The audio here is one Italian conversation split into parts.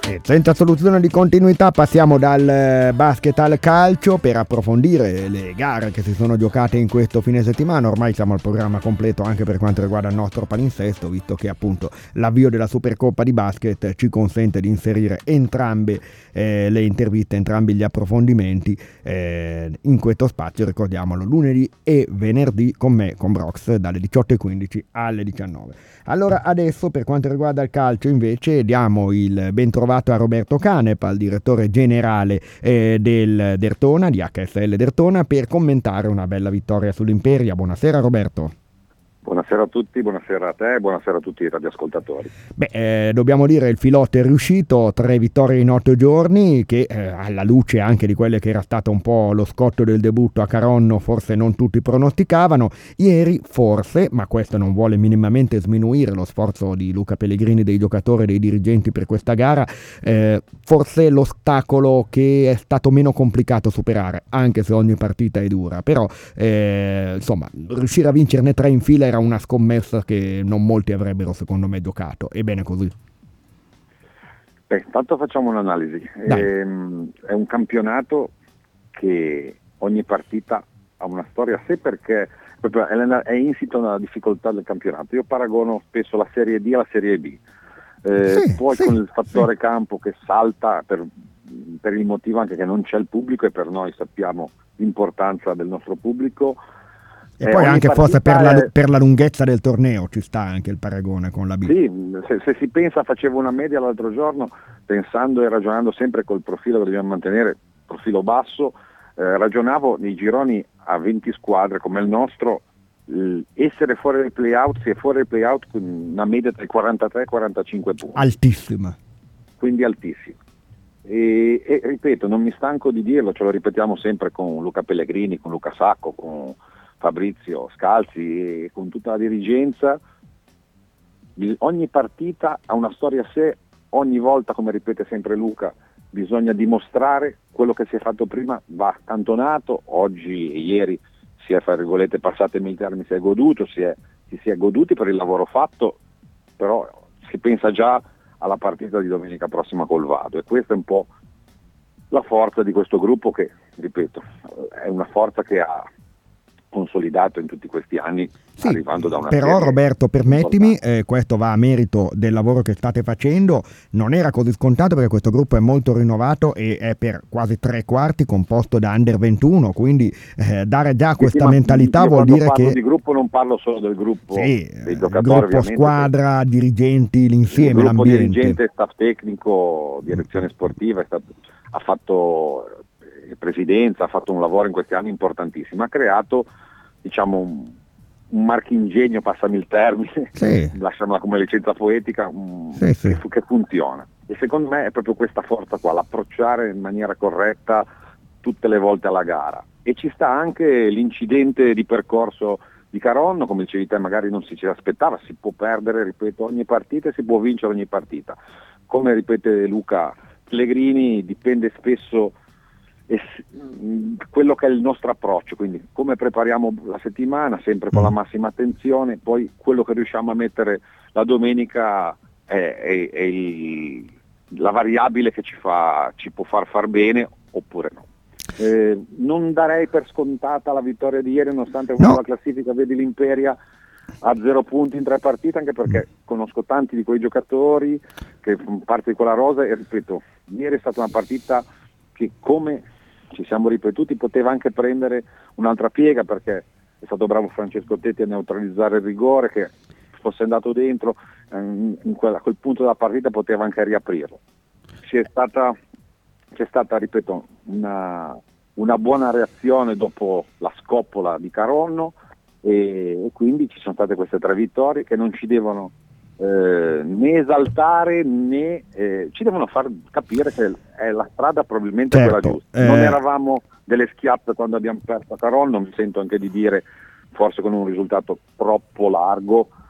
E senza soluzione di continuità passiamo dal basket al calcio per approfondire le gare che si sono giocate in questo fine settimana. Ormai siamo al programma completo anche per quanto riguarda il nostro palinsesto, visto che appunto l'avvio della Supercoppa di basket ci consente di inserire entrambe le interviste, entrambi gli approfondimenti in questo spazio, ricordiamolo, lunedì e venerdì con me, con Brox, dalle 18:15 alle 19. Allora adesso per quanto riguarda il calcio invece diamo il ben trovato a Roberto Canepa, il direttore generale del Derthona, di HSL Derthona, per commentare una bella vittoria sull'Imperia. Buonasera Roberto. Buonasera a tutti, buonasera a te, buonasera a tutti i radioascoltatori. Dobbiamo dire il filotto è riuscito, 3 vittorie in 8 giorni, che alla luce anche di quelle che era stato un po' lo scotto del debutto a Caronno, forse non tutti pronosticavano. Ieri forse, ma questo non vuole minimamente sminuire lo sforzo di Luca Pellegrini, dei giocatori e dei dirigenti per questa gara, forse l'ostacolo che è stato meno complicato superare, anche se ogni partita è dura, però insomma riuscire a vincerne 3 in fila era una scommessa che non molti avrebbero secondo me giocato, e bene così. Intanto facciamo un'analisi. È un campionato che ogni partita ha una storia a sé, perché proprio è insito nella difficoltà del campionato. Io paragono spesso la Serie D alla Serie B, poi con il fattore campo che salta per il motivo anche che non c'è il pubblico, e per noi sappiamo l'importanza del nostro pubblico. E poi anche forse per la lunghezza del torneo ci sta anche il paragone con la B. Sì, se si pensa, facevo una media l'altro giorno pensando e ragionando sempre col profilo che dobbiamo mantenere, profilo basso, ragionavo nei gironi a 20 squadre come il nostro, essere fuori dai play-out, si è fuori dai play-out con una media tra i 43 e i 45 punti. Altissima. Quindi altissima. E ripeto, non mi stanco di dirlo, ce lo ripetiamo sempre con Luca Pellegrini, con Luca Sacco, con Fabrizio Scalzi e con tutta la dirigenza. Ogni partita ha una storia a sé, ogni volta, come ripete sempre Luca, bisogna dimostrare quello che si è fatto prima va accantonato. Oggi e ieri si è, fra virgolette, passatemi il termine, si è goduto, ci si è goduti per il lavoro fatto, però si pensa già alla partita di domenica prossima col Vado, e questa è un po' la forza di questo gruppo che, ripeto, è una forza che ha consolidato in tutti questi anni, sì, arrivando da una però Roberto, permettimi, questo va a merito del lavoro che state facendo. Non era così scontato, perché questo gruppo è molto rinnovato e è per quasi 3/4 composto da under 21, quindi dare già questa mentalità vuol dire che di gruppo non parlo solo del gruppo, sì, dei giocatori, gruppo squadra, dirigenti, l'insieme, il gruppo l'ambiente. Dirigente, staff tecnico, direzione sportiva, ha fatto presidenza, ha fatto un lavoro in questi anni importantissimo, ha creato, diciamo, un marchingegno, passami il termine, sì, lasciamola come licenza poetica, che funziona. E secondo me è proprio questa forza qua, l'approcciare in maniera corretta tutte le volte alla gara. E ci sta anche l'incidente di percorso di Caronno, come dicevi te, magari non si ci aspettava, si può perdere, ripeto, ogni partita e si può vincere ogni partita. Come ripete Luca Pellegrini, dipende spesso quello che è il nostro approccio, quindi come prepariamo la settimana, sempre con la massima attenzione, poi quello che riusciamo a mettere la domenica è la variabile che ci può far bene oppure no. Non darei per scontata la vittoria di ieri, nonostante la classifica vedi l'Imperia a 0 punti in 3 partite, anche perché conosco tanti di quei giocatori che fanno parte di quella rosa, e ripeto, ieri è stata una partita che, come ci siamo ripetuti, poteva anche prendere un'altra piega, perché è stato bravo Francesco Tetti a neutralizzare il rigore, che fosse andato dentro a quel punto della partita poteva anche riaprirlo. C'è stata, ripeto, una buona reazione dopo la scoppola di Caronno, e quindi ci sono state queste 3 vittorie che non ci devono né esaltare né ci devono far capire che è la strada probabilmente quella giusta. Non eravamo delle schiappe quando abbiamo perso a Caronno, mi sento anche di dire, forse con un risultato troppo largo,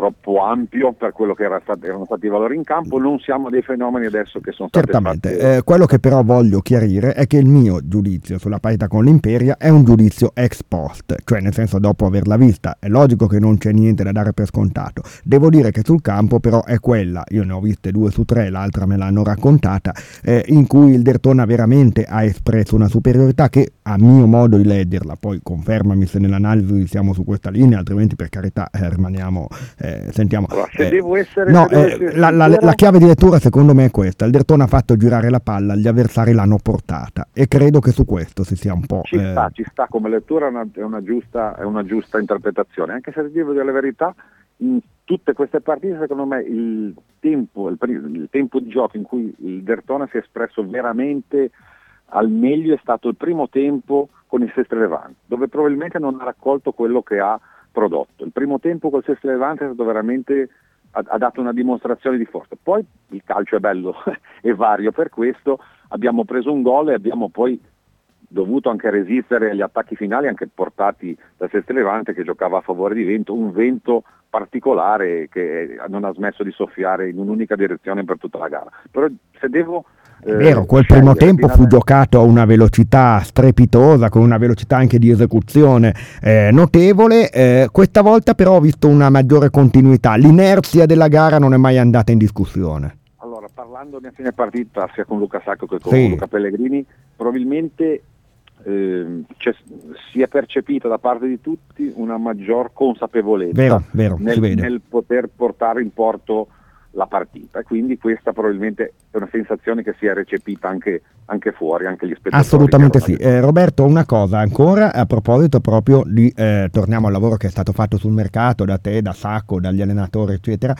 troppo ampio per quello che erano stati i valori in campo. Non siamo dei fenomeni adesso che sono stati certamente. Quello che però voglio chiarire è che il mio giudizio sulla partita con l'Imperia è un giudizio ex post, cioè nel senso dopo averla vista. È logico che non c'è niente da dare per scontato. Devo dire che sul campo però è quella, io ne ho viste 2 su 3, l'altra me l'hanno raccontata, in cui il Derthona veramente ha espresso una superiorità che, a mio modo di leggerla, poi confermami se nell'analisi siamo su questa linea, altrimenti per carità rimaniamo, sentiamo. Allora, se devo essere, no, se devo essere la chiave di lettura secondo me è questa: il Derthona ha fatto girare la palla, gli avversari l'hanno portata, e credo che su questo si sia un po'... Ci sta come lettura, è una giusta interpretazione, anche se devo dire la verità, in tutte queste partite secondo me il tempo di gioco in cui il Derthona si è espresso veramente al meglio è stato il primo tempo con il Sestri Levante, dove probabilmente non ha raccolto quello che ha prodotto. Il primo tempo col Sestri Levante è stato veramente, ha dato una dimostrazione di forza. Poi il calcio è bello e vario, per questo abbiamo preso un gol e abbiamo poi dovuto anche resistere agli attacchi finali, anche portati dal Sestri Levante, che giocava a favore di vento, un vento particolare che non ha smesso di soffiare in un'unica direzione per tutta la gara. Però se devo... È vero, quel primo tempo fu giocato a una velocità strepitosa, con una velocità anche di esecuzione notevole. Questa volta però ho visto una maggiore continuità, l'inerzia della gara non è mai andata in discussione. Allora, parlandone a fine partita sia con Luca Sacco che con Luca Pellegrini, probabilmente si è percepita da parte di tutti una maggior consapevolezza nel poter portare in porto la partita, e quindi questa probabilmente è una sensazione che si è recepita anche fuori, anche gli spettatori. Assolutamente sì. Roberto, una cosa ancora a proposito proprio di torniamo al lavoro che è stato fatto sul mercato da te, da Sacco, dagli allenatori eccetera.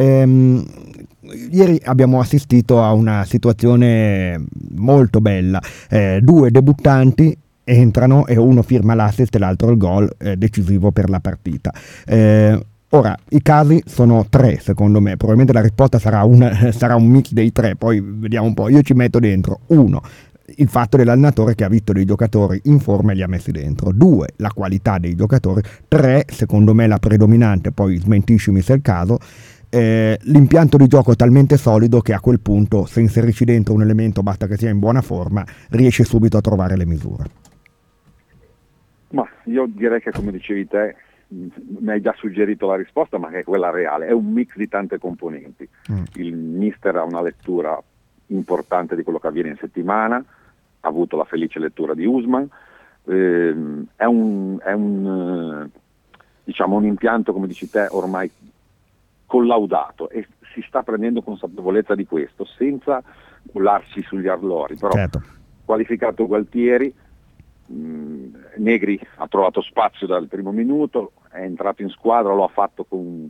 Ieri abbiamo assistito a una situazione molto bella, 2 debuttanti entrano e uno firma l'assist e l'altro il gol decisivo per la partita. Ora, i casi sono 3 secondo me, probabilmente la risposta sarà un mix dei 3, poi vediamo un po', io ci metto dentro 1, il fatto dell'allenatore che ha visto dei giocatori in forma e li ha messi dentro, 2, la qualità dei giocatori, 3, secondo me la predominante, poi smentiscimi se è il caso, l'impianto di gioco è talmente solido che a quel punto se inserisci dentro un elemento, basta che sia in buona forma, riesci subito a trovare le misure. Ma io direi che, come dicevi te, mi hai già suggerito la risposta, ma che è quella reale, è un mix di tante componenti. Il mister ha una lettura importante di quello che avviene in settimana, ha avuto la felice lettura di Usman, è un impianto, come dici te, ormai collaudato, e si sta prendendo consapevolezza di questo senza cullarsi sugli allori, però certo. Qualificato Gualtieri, Negri ha trovato spazio dal primo minuto, è entrato in squadra, lo ha fatto con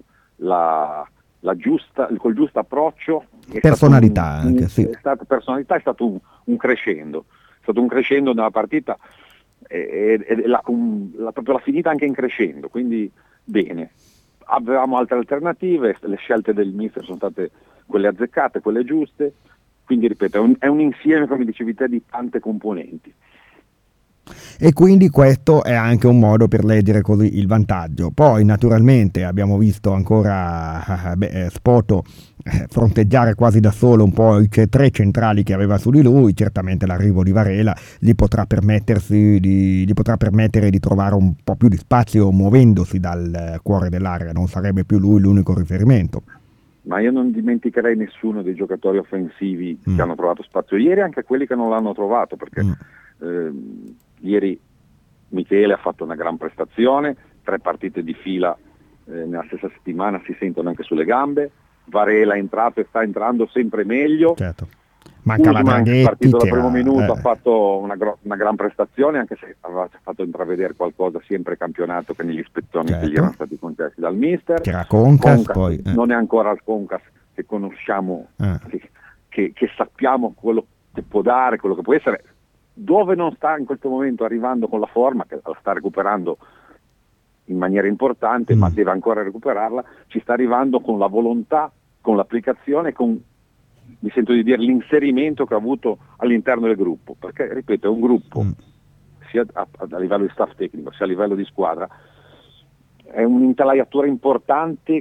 col giusto approccio, personalità è stato un crescendo, nella partita, e proprio l'ha finita anche in crescendo, quindi bene. Avevamo altre alternative, le scelte del mister sono state quelle azzeccate, quelle giuste, quindi ripeto, è un insieme, come dicevi te, di tante componenti. E quindi questo è anche un modo per leggere così il vantaggio. Poi naturalmente abbiamo visto ancora Spoto fronteggiare quasi da solo un po' i 3 centrali che aveva su di lui. Certamente l'arrivo di Varela gli potrà permettere di trovare un po' più di spazio muovendosi dal cuore dell'area, non sarebbe più lui l'unico riferimento. Ma io non dimenticherei nessuno dei giocatori offensivi che hanno trovato spazio ieri, anche quelli che non l'hanno trovato, perché ieri Michele ha fatto una gran prestazione, 3 partite di fila nella stessa settimana si sentono anche sulle gambe. Varela è entrato e sta entrando sempre meglio. Certo. Mancava Draghetti, partito dal primo minuto, ha fatto una gran prestazione, anche se aveva fatto intravedere qualcosa sempre campionato che negli spezzoni che gli erano stati concessi dal mister. C'era Concas poi. Non è ancora il Concas che conosciamo, che sappiamo quello che può dare, quello che può essere. Dove non sta in questo momento arrivando con la forma, che la sta recuperando in maniera importante, ma deve ancora recuperarla, ci sta arrivando con la volontà, con l'applicazione, con, mi sento di dire, l'inserimento che ha avuto all'interno del gruppo, perché ripeto è un gruppo sia a livello di staff tecnico sia a livello di squadra, è un'intelaiatura importante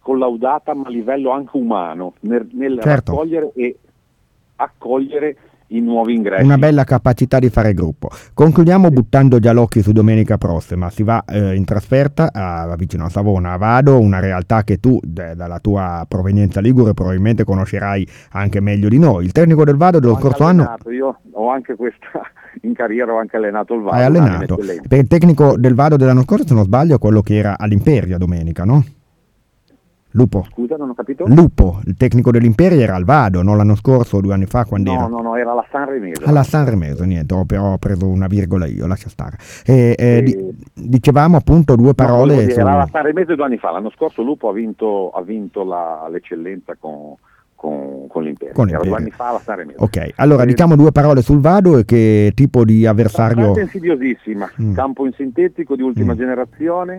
collaudata, ma a livello anche umano, nel Certo. raccogliere e accogliere i nuovi ingressi. Una bella capacità di fare gruppo. Concludiamo buttando già l'occhio su domenica prossima. Si va in trasferta vicino a Savona, a Vado, una realtà che tu, dalla tua provenienza ligure, probabilmente conoscerai anche meglio di noi. Il tecnico del Vado dello scorso anno... Io ho anche questa, in carriera ho anche allenato il Vado. Hai allenato. Per il tecnico del Vado dell'anno scorso, se non sbaglio, quello che era all'Imperia domenica, no? Lupo. Scusa, non ho capito? Lupo, il tecnico dell'Imperia era al Vado, non l'anno scorso o 2 anni fa quando era? No, era la Sanremese. Alla Sanremese, niente, ho preso una virgola io, lascia stare. Dicevamo appunto 2 parole. Era la Sanremese 2 anni fa, l'anno scorso Lupo ha vinto l'eccellenza con l'Imperia. Era 2 anni fa la Sanremese. Ok, allora diciamo 2 parole sul Vado e che tipo di avversario... Una insidiosissima, campo in sintetico di ultima generazione,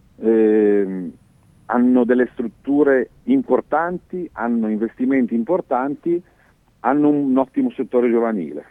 hanno delle strutture importanti, hanno investimenti importanti, hanno un ottimo settore giovanile.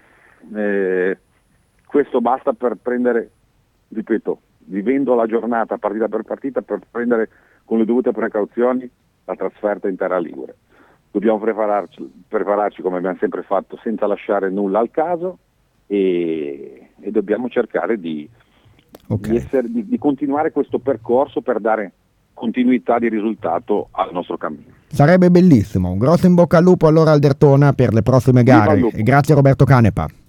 Questo basta per prendere, ripeto, vivendo la giornata partita per partita, per prendere con le dovute precauzioni la trasferta in terra ligure. Dobbiamo prepararci come abbiamo sempre fatto, senza lasciare nulla al caso, e dobbiamo cercare di continuare questo percorso per dare continuità di risultato al nostro cammino. Sarebbe bellissimo. Un grosso in bocca al lupo allora al Dertona per le prossime gare. E grazie a Roberto Canepa.